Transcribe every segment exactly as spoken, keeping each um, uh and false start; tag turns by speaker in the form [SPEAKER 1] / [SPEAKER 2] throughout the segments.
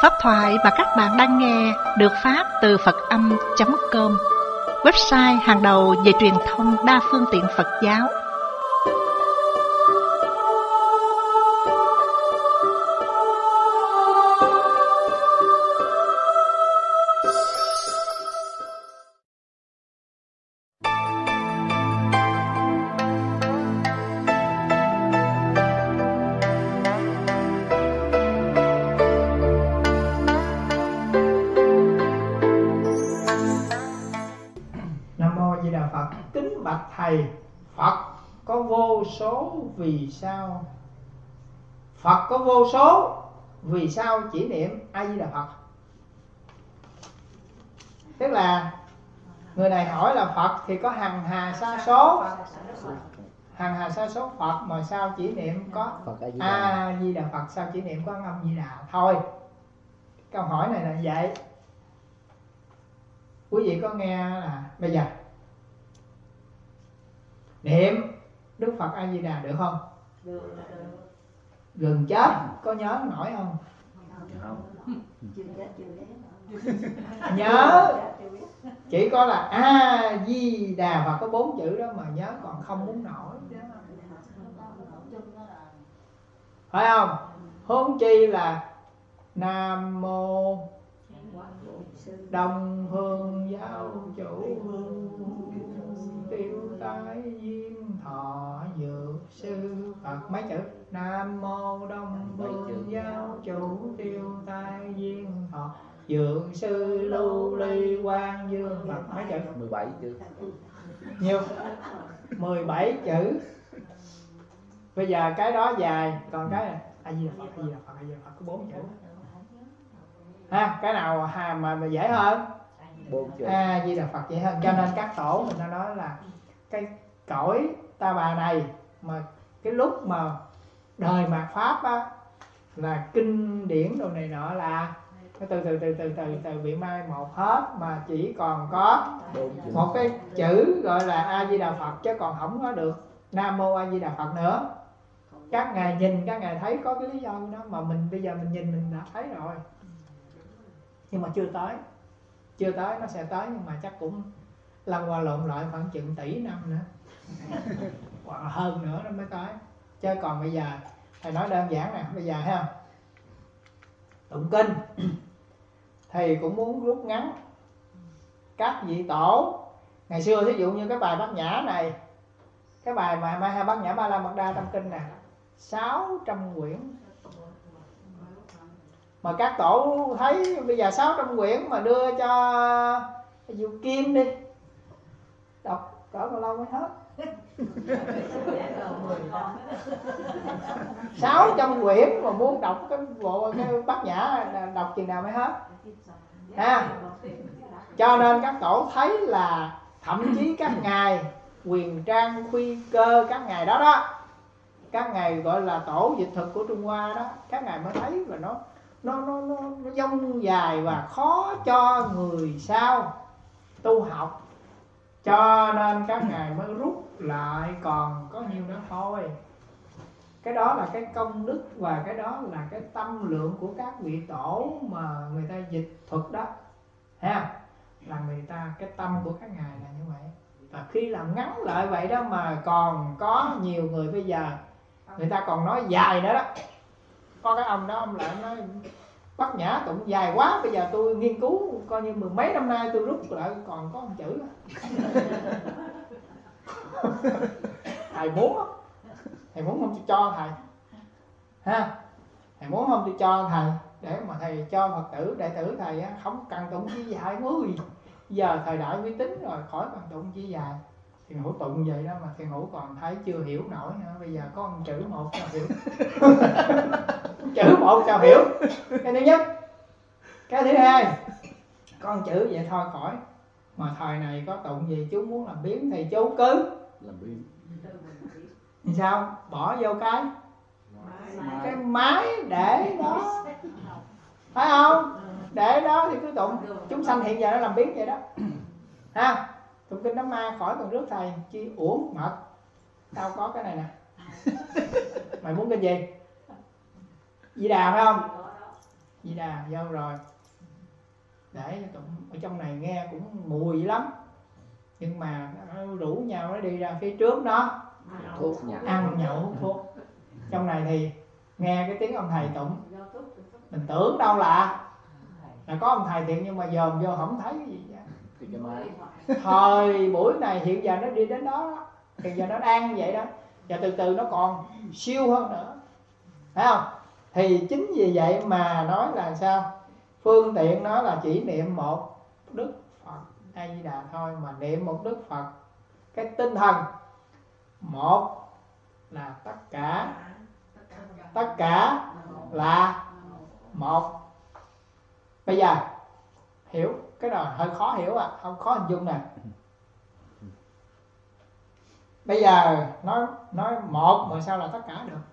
[SPEAKER 1] Pháp thoại mà các bạn đang nghe được phát từ Phật Âm chấm com, website hàng đầu về truyền thông đa phương tiện Phật giáo.
[SPEAKER 2] Thầy, Phật có vô số vì sao? Phật có vô số vì sao chỉ niệm A Di Đà Phật? Tức là người này hỏi là Phật thì có hằng hà sa số, hằng hà sa số Phật mà sao chỉ niệm có A Di Đà Phật, sao chỉ niệm có âm Di Đà thôi. Câu hỏi này là vậy. Quý vị có nghe là bây giờ niệm Đức Phật A Di Đà được không? Được, được. Gần chết có nhớ nổi không? Không. Nhớ chỉ có là A Di Đà và có bốn chữ đó mà nhớ, còn không muốn nổi, phải không? Huống chi là Nam Mô Đông Phương Giáo Chủ Tiêu Tái Duyên Thọ Dược Sư Phật. Mấy chữ? Nam Mô Đông Phương Giáo Chủ Tiêu Tai Duyên Thọ Dược Sư Lưu Ly Quang Dương Phật. Mấy chữ?
[SPEAKER 3] mười bảy chữ.
[SPEAKER 2] Nhiều. mười bảy chữ. Bây giờ cái đó dài, còn cái này A Di Đà Phật, A Di Đà Phật, A Di Đà Phật có bốn chữ. Ha, cái nào hà mà, mà dễ hơn? A Di Đà Phật dễ hơn. Cho nên các tổ mình đã nói là cái cõi Ta Bà này mà cái lúc mà đời mạt pháp á, là kinh điển đồ này nọ là từ từ từ từ từ từ bị mai một hết, mà chỉ còn có một cái chữ gọi là A Di Đà Phật, chứ còn không có được Nam Mô A Di Đà Phật nữa. Các ngài nhìn, các ngài thấy có cái lý do đó mà mình bây giờ mình nhìn mình đã thấy rồi, nhưng mà chưa tới. Chưa tới, nó sẽ tới, nhưng mà chắc cũng lăn qua lộn lại khoảng chừng tỷ năm nữa hoặc là hơn nữa nó mới tới. Chứ còn bây giờ thầy nói đơn giản nè, bây giờ ha, tụng kinh thầy cũng muốn rút ngắn các vị tổ. Ngày xưa thí dụ như cái bài Bát Nhã này, cái bài mà Mai Ha Bát Nhã Ba La Mật Đa Tâm Kinh nè, sáu trăm quyển. Mà các tổ thấy bây giờ sáu trăm quyển mà đưa cho Diệu Kim đi, đọc cỡ bao lâu mới hết? sáu trăm quyển mà muốn đọc cái bộ cái Bát Nhã đọc chừng nào mới hết ha. Cho nên các tổ thấy là thậm chí các ngài Quyền Trang, Khuy Cơ, các ngài đó đó, các ngài gọi là tổ dịch thực của Trung Hoa đó, các ngài mới thấy và nó nó nó nó, nó dông dài và khó cho người sau tu học. Cho nên các ngài mới rút lại còn có nhiêu đó thôi. Cái đó là cái công đức và cái đó là cái tâm lượng của các vị tổ mà người ta dịch thuật đó ha, là người ta, cái tâm của các ngài là như vậy. Và khi làm ngắn lại vậy đó mà còn có nhiều người bây giờ người ta còn nói dài nữa đó. Có cái ông đó ông lại nói Bát Nhã tụng dài quá, bây giờ tôi nghiên cứu coi như mười mấy năm nay tôi rút lại còn có một chữ thầy muốn không? Thầy muốn không tôi cho thầy ha, thầy muốn không tôi cho thầy để mà thầy cho Phật tử đệ tử thầy á, không cần tụng chi dài mới. Giờ thời đại vi tính rồi, khỏi cần tụng chi dài. Thiền Hữu tụng vậy đó mà Thiền Hữu còn thấy chưa hiểu nổi nữa. Bây giờ có một chữ một sao hiểu. Chữ một sao hiểu. Cái thứ nhất. Cái thứ hai, con chữ vậy thôi khỏi. Mà thời này có tụng gì chú muốn làm biến thì chú cứ làm biến. Thì sao? Bỏ vô cái cái máy để đó, phải không? Để đó thì cứ tụng. Chúng sanh hiện giờ nó làm biến vậy đó ha. Tụng kinh Đám Ma khỏi còn rước thầy chi uổng mệt. Tao có cái này nè. Mày muốn cái gì? Di Đà phải không? Di Đà vô rồi. Để ở trong này nghe cũng mùi lắm, nhưng mà nó rủ nhau nó đi ra phía trước đó
[SPEAKER 3] thuốc
[SPEAKER 2] ăn nhậu hút thuốc. Trong này thì nghe cái tiếng ông thầy tụng, mình tưởng đâu là là có ông thầy thiện, nhưng mà dòm vô không thấy cái gì vậy. Thời buổi này hiện giờ nó đi đến đó, hiện giờ nó đang như vậy đó, và từ từ nó còn siêu hơn nữa, phải không? Thì chính vì vậy mà nói là sao? Phương tiện nó là chỉ niệm một Đức Phật A Di Đà thôi, mà niệm một Đức Phật cái tinh thần một là tất cả, tất cả là một. Bây giờ hiểu cái đó hơi khó hiểu à, không khó hình dung nè. Bây giờ nói nói một mà sao là tất cả được?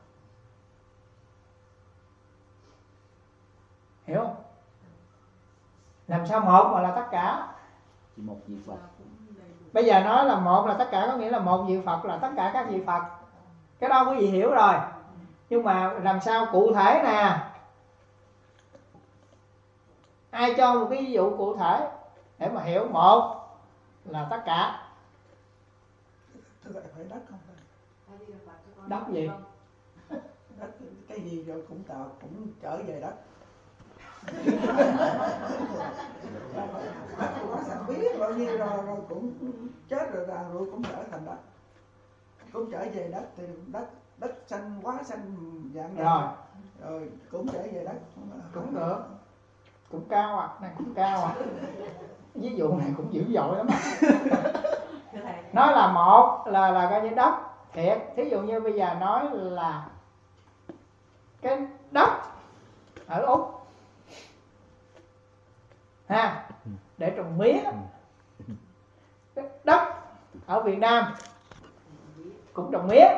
[SPEAKER 2] Hiểu không? Làm sao một mà là tất cả?
[SPEAKER 3] Chỉ một vị Phật.
[SPEAKER 2] Bây giờ nói là một là tất cả có nghĩa là một vị Phật là tất cả các vị Phật. Cái đó quý vị hiểu rồi. Nhưng mà làm sao cụ thể nè? Ai cho một cái ví dụ cụ thể để mà hiểu một là tất cả?
[SPEAKER 4] Tức là phải đất không?
[SPEAKER 2] Đất gì?
[SPEAKER 4] Đất cái gì rồi cũng tạo cũng trở về đất. Đất quá thành biết bao nhiêu rồi, rồi cũng chết rồi, rồi cũng trở thành đất, cũng trở về đất. Thì đất đất xanh quá xanh dạng
[SPEAKER 2] rồi
[SPEAKER 4] rồi cũng trở về đất.
[SPEAKER 2] Cũng được, cũng cao à, này cũng cao à. Ví dụ này cũng dữ dội lắm. Nói là một là là coi như đất thiệt. Thí dụ như bây giờ nói là cái đất ở Úc ha, để trồng mía. Cái đất ở Việt Nam cũng trồng mía.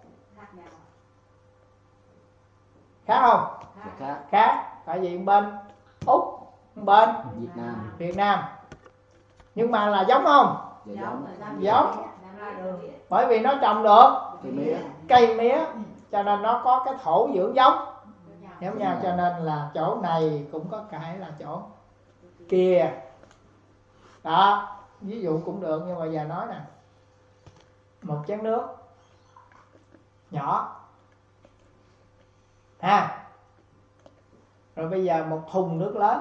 [SPEAKER 2] Khác không?
[SPEAKER 3] Khác.
[SPEAKER 2] Khác. Tại vì bên Úc, bên
[SPEAKER 3] Việt Nam.
[SPEAKER 2] Việt Nam. Nhưng mà là giống không?
[SPEAKER 3] Dạ giống.
[SPEAKER 2] Giống. Bởi vì nó trồng được
[SPEAKER 3] Cây mía.
[SPEAKER 2] cây mía, cho nên nó có cái thổ dưỡng giống. Hiểu nhau? Cho nên là chỗ này cũng có cái là chỗ kia. Đó, ví dụ cũng được, nhưng mà giờ nói nè. Một chén nước nhỏ ha, rồi bây giờ một thùng nước lớn,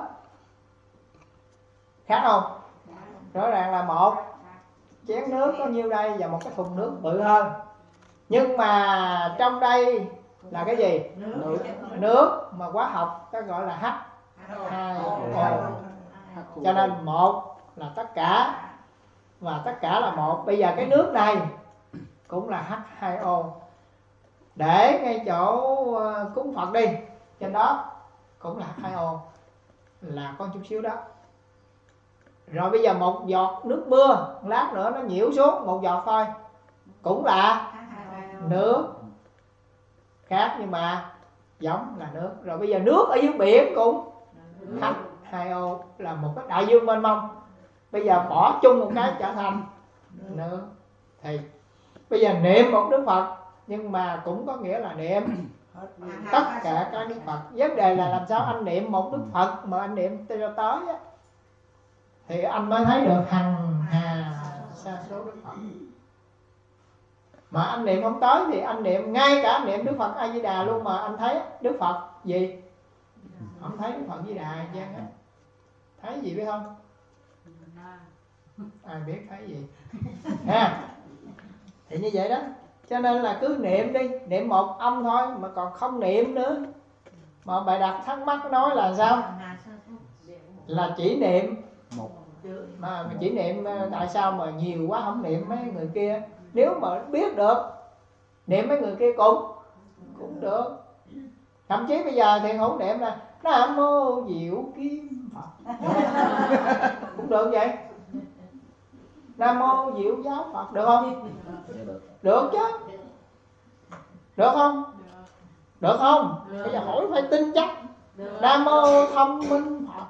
[SPEAKER 2] khác không? Rõ ràng là một chén nước có nhiêu đây và một cái thùng nước bự hơn. Nhưng mà trong đây là cái gì? Nước, nước mà hóa học ta gọi là H hai O. Cho nên một là tất cả và tất cả là một. Bây giờ cái nước này cũng là H hai O. Để ngay chỗ cúng Phật đi, trên đó cũng là H hai O, là con chút xíu đó. Rồi bây giờ một giọt nước mưa, lát nữa nó nhiễu xuống một giọt thôi, cũng là nước. Khác nhưng mà giống là nước. Rồi bây giờ nước ở dưới biển cũng H hai O, là một cái đại dương mênh mông. Bây giờ bỏ chung một cái trở thành nước. Thì bây giờ niệm một Đức Phật, nhưng mà cũng có nghĩa là niệm tất cả các Đức Phật. Vấn đề là làm sao anh niệm một Đức Phật mà anh niệm cho tới á, thì anh mới thấy được hằng hà sa số Đức Phật. Mà anh niệm không tới thì anh niệm ngay cả niệm Đức Phật A Di Đà luôn mà anh thấy Đức Phật gì? Không thấy Đức Phật Di Đà chứ á. Thấy gì biết không? Ai biết thấy gì? Ha. Thì như vậy đó. Cho nên là cứ niệm đi, niệm một âm thôi mà còn không niệm nữa. Mà bài đặt thắc mắc nói là sao? Là chỉ niệm
[SPEAKER 3] một.
[SPEAKER 2] Mà chỉ niệm tại sao mà nhiều quá không niệm mấy người kia? Nếu mà biết được niệm mấy người kia cũng cũng được. Thậm chí bây giờ thì không niệm là Nam Mô Diệu Kim Phật cũng được vậy. Nam Mô Diệu Giáo Phật được không?
[SPEAKER 3] Được.
[SPEAKER 2] Được chứ. Được không? Được không? Bây giờ hỏi phải tin chắc. Nam Mô Thông Minh Phật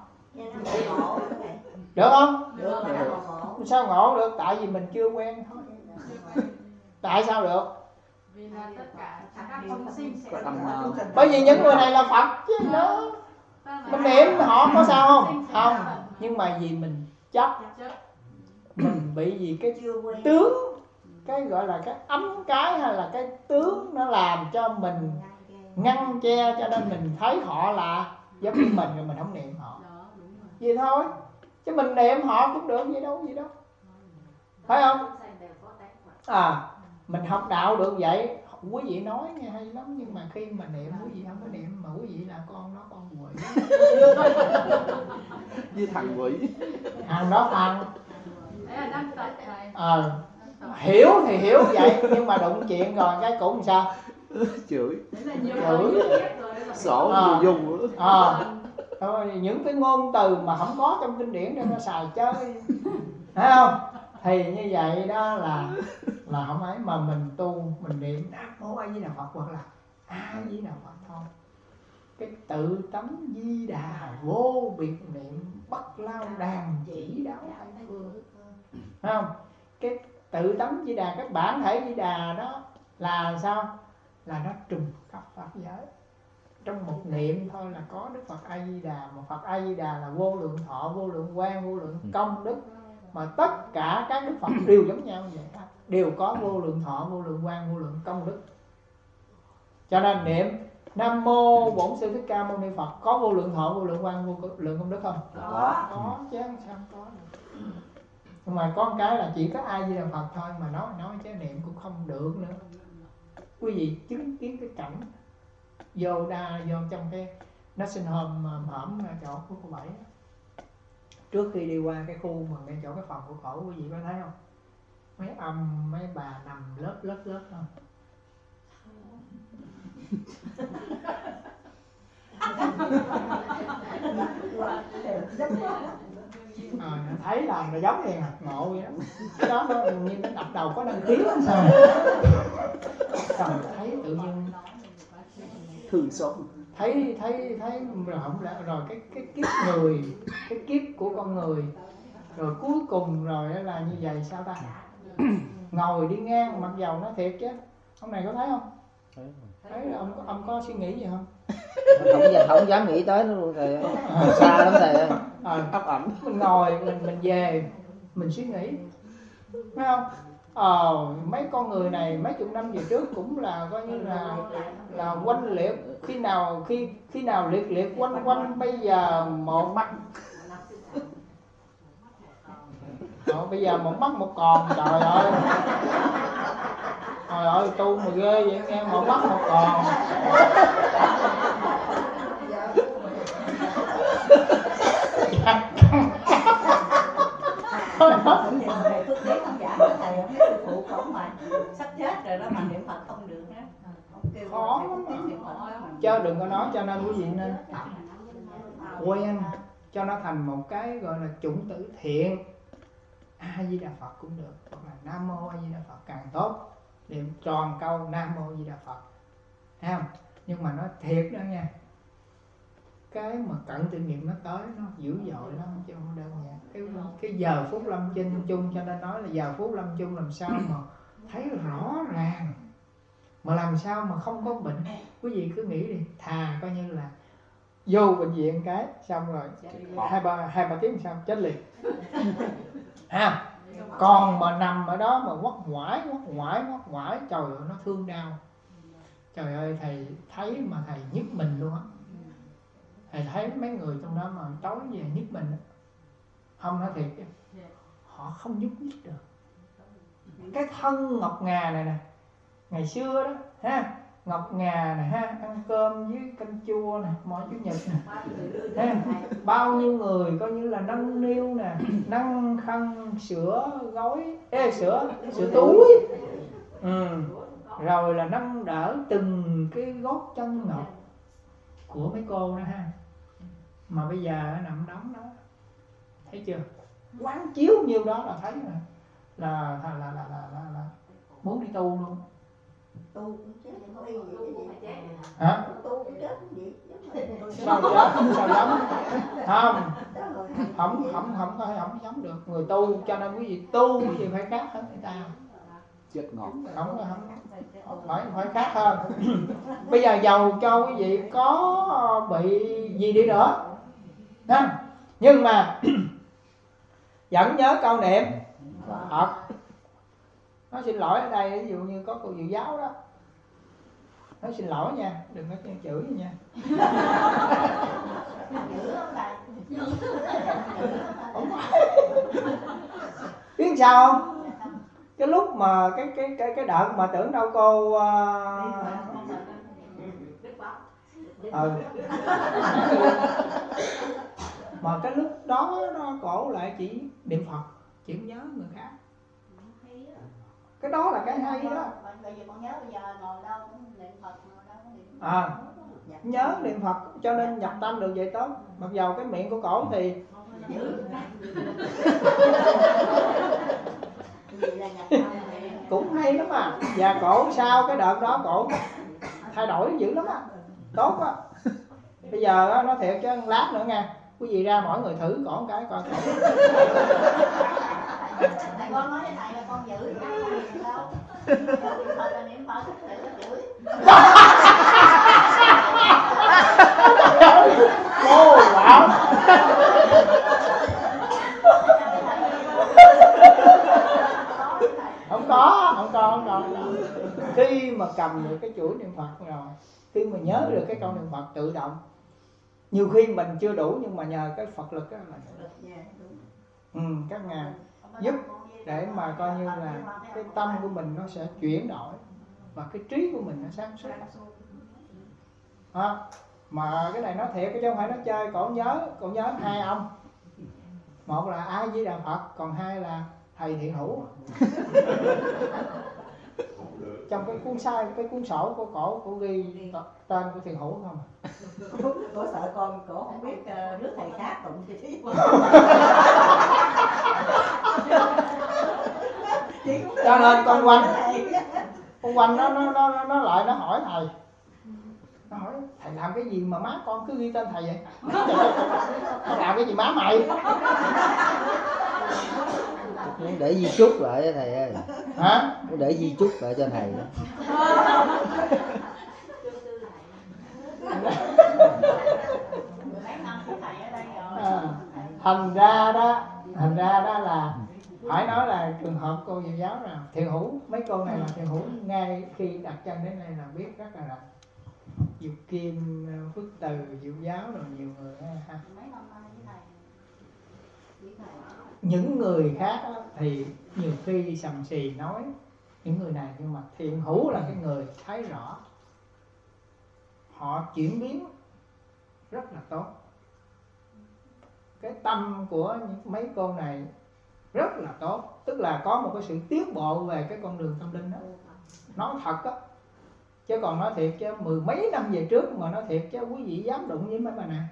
[SPEAKER 2] được không?
[SPEAKER 4] Được.
[SPEAKER 2] Sao ngộ được? Tại vì mình chưa quen thôi. Tại sao được?
[SPEAKER 5] Vì là tất cả các chúng sinh sẽ
[SPEAKER 3] Có tâm nào?
[SPEAKER 2] Bởi vì những người này là Phật chứ đó. Mình niệm họ có sao không? Không. Nhưng mà vì mình chấp, mình bị gì cái tướng, cái gọi là cái ấm cái hay là cái tướng nó làm cho mình ngăn che, cho nên mình thấy họ là giống như mình rồi mình không niệm họ. Vậy thôi. Chứ mình niệm họ cũng được, gì đâu, gì đâu. Phải không? À, mình học đạo được vậy. Quý vị nói nghe hay lắm, nhưng mà khi mà niệm quý vị không có niệm, mà quý vị là con nó con quỷ.
[SPEAKER 3] Với thằng quỷ.
[SPEAKER 2] Thằng đó thằng. Ờ, hiểu thì hiểu vậy, nhưng mà đụng chuyện rồi cái cũng sao?
[SPEAKER 3] Chửi.
[SPEAKER 2] Chửi.
[SPEAKER 3] Sổ
[SPEAKER 2] À.
[SPEAKER 3] dùng.
[SPEAKER 2] À. Thôi, những cái ngôn từ mà không có trong kinh điển để nó xài chơi, thấy không? Thì như vậy đó là là không ấy, mà mình tu mình niệm Nam Mô A Di Đà Phật hoặc là A Di Đà Phật thôi. Cái tự tánh Di Đà vô biệt niệm bất lao đàn chỉ đạo hai phương, thấy không? Cái tự tánh Di Đà, cái bản thể Di Đà đó là sao? Là nó trùm khắp pháp giới. Trong một niệm thôi là có Đức Phật A Di Đà. Mà Phật A Di Đà là vô lượng thọ, vô lượng quang, vô lượng công đức. Mà tất cả các Đức Phật đều giống nhau vậy hết, đều có vô lượng thọ, vô lượng quang, vô lượng công đức. Cho nên niệm Nam Mô Bổn Sư Thích Ca Mâu Ni Phật có vô lượng thọ, vô lượng quang, vô lượng công đức không?
[SPEAKER 3] Có.
[SPEAKER 2] Có chứ sao không có được. Nhưng mà có một cái là chỉ có A Di Đà Phật thôi, mà nói nói chứ niệm cũng không được nữa. Quý vị chứng kiến cái cảnh vô đa vô trong cái nursing home hõm chỗ của cô Bảy, trước khi đi qua cái khu mà ngay chỗ cái phòng của cổ, quý vị có thấy không? Mấy ông mấy bà nằm lớp lớp lớp không? À, thấy là nó giống như ngộ vậy đó. Cái đó nó như nó đập đầu có năng khiếu sao? Xong thấy tự nhiên
[SPEAKER 3] Thường sống.
[SPEAKER 2] thấy thấy thấy rồi không lẽ rồi cái cái kiếp người, cái kiếp của con người, rồi cuối cùng rồi là như vậy sao ta? Ngồi đi ngang mặc dầu nó thiệt chứ. Ông này có thấy không? Thấy là ông ông có suy nghĩ gì không?
[SPEAKER 5] Không, không dám nghĩ tới nó luôn thầy. Xa lắm thầy ơi.
[SPEAKER 2] À,
[SPEAKER 3] Ấp ẩm.
[SPEAKER 2] mình ngồi mình mình về mình suy nghĩ, phải không? Ờ, mấy con người này mấy chục năm về trước cũng là coi như là là quanh liệt, khi nào khi khi nào liệt liệt quanh quanh, bây giờ một mắt, ờ, bây giờ một mắt một còn, trời ơi, trời ơi tu mà ghê vậy nghe, một mắt một còn. Khó lắm mà. Chứ đừng có nói, cho nên quý vị nên quen cho nó thành một cái gọi là chủng tử thiện. A Di Đà Phật cũng được, hoặc là Nam Mô A Di Đà Phật càng tốt. Niệm tròn câu Nam Mô A Di Đà Phật, thấy không? Nhưng mà nó thiệt đó nha, cái mà cận tự niệm nó tới nó dữ dội lắm chứ không đơn giản. Cái cái giờ phút lâm chung chung cho nên nói là giờ phút lâm chung làm sao mà thấy rõ ràng, mà làm sao mà không có bệnh. Quý vị cứ nghĩ đi, thà coi như là vô bệnh viện cái xong rồi hai ba hai ba tiếng sau chết liền, ha. Còn mà nằm ở đó mà quắt ngoải quắt ngoải quắt ngoải, trời ơi nó thương đau. Trời ơi thầy thấy mà thầy nhức mình luôn á. Thầy thấy mấy người trong đó mà tối về nhức mình á. Không nói thiệt chứ, họ không nhúc nhích được. Cái thân ngọc ngà này nè, ngày xưa đó ha, ngọc ngà nè ha, ăn cơm với canh chua nè, mỗi chủ nhật nè, ha, bao nhiêu người coi như là nâng niu nè, nâng khăn sữa gối, ê, sữa sữa túi, ừ. Rồi là nâng đỡ từng cái gót chân ngọc của mấy cô đó ha. Mà bây giờ nằm đóng đó, thấy chưa? Quán chiếu nhiêu đó là thấy rồi, là là là là là, là, là muốn đi tu luôn.
[SPEAKER 6] Tu cũng chết không y gì vậy?
[SPEAKER 2] Hả?
[SPEAKER 6] Tu cũng chết gì?
[SPEAKER 2] Sao chết? Sao giống? Không, không không không có không giống được. Người tu cho nên quý vị tu quý vị phải khác hết người ta.
[SPEAKER 3] Chết ngọt.
[SPEAKER 2] Không không phải phải khác hơn. Bây giờ giàu cho quý vị có bị gì đi nữa ha, nhưng mà vẫn nhớ câu niệm Phật. Nói xin lỗi ở đây, ví dụ như có cô dự giáo đó, nói xin lỗi nha, đừng có chửi nha. Biết sao không? Cái lúc mà cái cái cái cái đợt mà tưởng đâu cô uh... ừ. Mà cái lúc đó nó cổ lại chỉ niệm Phật, chỉ nhớ người khác. Cái đó là cái hay đó. À, nhớ niệm Phật cho nên nhập tâm được vậy tốt. Mặc dầu cái miệng của cổ thì cũng hay lắm à. Và cổ sau cái đợt đó cổ thay đổi dữ lắm á, tốt á. Bây giờ á, nói thiệt chứ lát nữa nha, quý vị ra mỗi người thử cổ một cái coi cổ.
[SPEAKER 6] Thầy con nói với thầy là con giữ cái gì đâu. Niệm Phật là niệm Phật, thầy có chửi.
[SPEAKER 2] Ô wow. Không có, không có, không có. Khi mà cầm được cái chuỗi niệm Phật rồi, khi mà nhớ được cái câu niệm Phật tự động, nhiều khi mình chưa đủ nhưng mà nhờ cái Phật lực đó là ừ, các ngài giúp để mà coi như là cái tâm của mình nó sẽ chuyển đổi và cái trí của mình nó sáng suốt. À, mà cái này nói thiệt chứ không phải nói chơi. Cậu nhớ, cậu nhớ hai ông, một là A Di Đà Phật, còn hai là thầy Thiện Hữu. Trong cái cuốn sai, cái cuốn sổ của cổ, cổ ghi tên của Thiện Hữu không.
[SPEAKER 6] Cổ sợ con, cổ không biết uh, rước thầy khác tụng gì.
[SPEAKER 2] Cho nên con quanh, con quanh nó nó nó nó lại nó hỏi thầy, nó hỏi thầy làm cái gì mà má con cứ ghi tên thầy vậy? Nó làm cái gì má mày?
[SPEAKER 5] Để di chúc lại cho thầy ơi.
[SPEAKER 2] Hả?
[SPEAKER 5] Để di chúc lại cho thầy đó.
[SPEAKER 2] À, thành ra đó, thành ra đó là phải nói là trường hợp cô Diệu giáo nào Thiện Hữu, mấy cô này là Thiện Hữu ngay khi đặt chân đến đây là biết rất là rành. Diệu Kim, Phước Từ, Diệu giáo rồi nhiều người ha. Những người khác đó, thì nhiều khi sầm xì nói những người này, nhưng mà Thiện Hữu là cái người thấy rõ, họ chuyển biến rất là tốt. Cái tâm của những mấy cô này rất là tốt, tức là có một cái sự tiến bộ về cái con đường tâm linh đó. Nói thật á, chứ còn nói thiệt chứ mười mấy năm về trước mà nói thiệt chứ quý vị dám đụng với mấy bà này.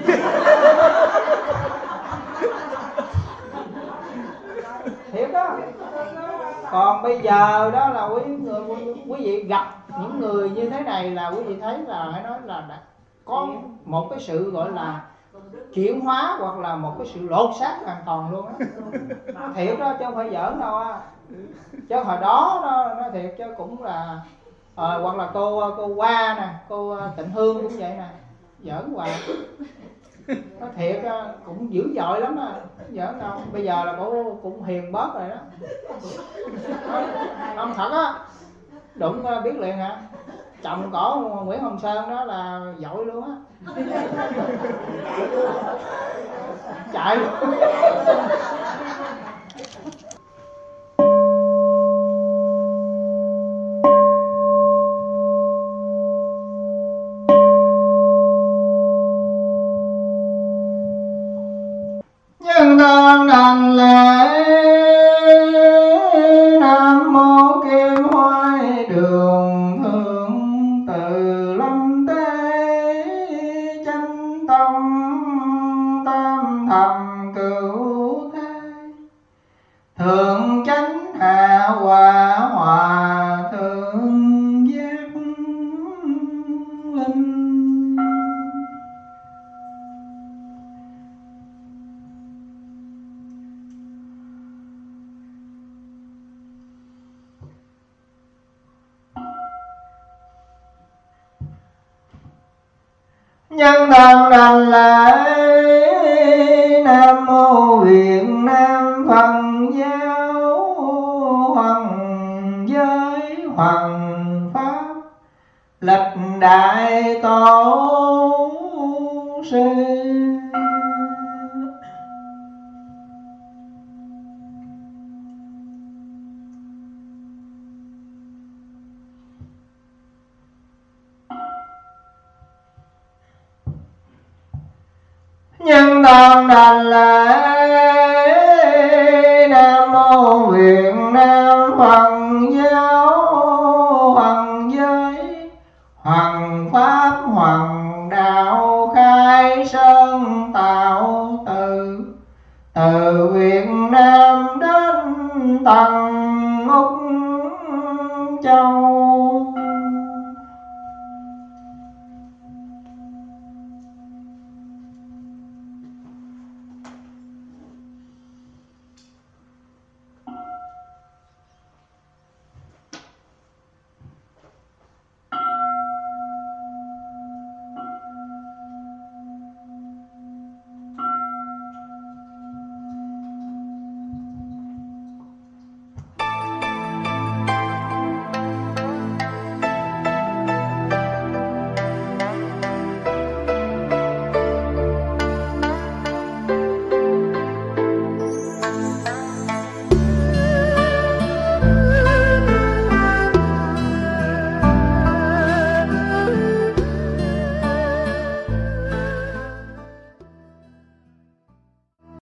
[SPEAKER 2] Thiệt đó. Còn bây giờ đó là quý người quý vị gặp những người như thế này là quý vị thấy là phải nói là đã có một cái sự gọi là chuyển hóa hoặc là một cái sự lột xác hoàn toàn luôn á. Thiệt đó chứ không phải giỡn đâu á. Chứ hồi đó nó, nó thiệt chứ cũng là à, hoặc là cô cô Hoa nè, cô Tịnh Hương cũng vậy nè, giỡn hoài. Nó thiệt cũng dữ dội lắm á, giỡn đâu. Bây giờ là cô cũng hiền bớt rồi đó. Ông thật á, đụng biết liền hả? Chồng cổ Nguyễn Hồng Sơn đó là dội luôn á. Chạy luôn. Nhân thân đảnh lễ Nam mô Kim Hoài Đường Thượng Từ Lâm Tế Chánh Tông Tam Thầm Cửu Thế Thượng Chánh Hạ Hòa Hòa Thượng Giác Linh. Nhân thân đảnh lễ Nam mô Việt Nam Phật giáo Hoàng giới Hoàng pháp lịch đại tổ sư. Nhân thân đảnh lễ Nam mô Việt Nam Phật giáo Hoàng giới Hoàng pháp Hoàng đạo khai sơn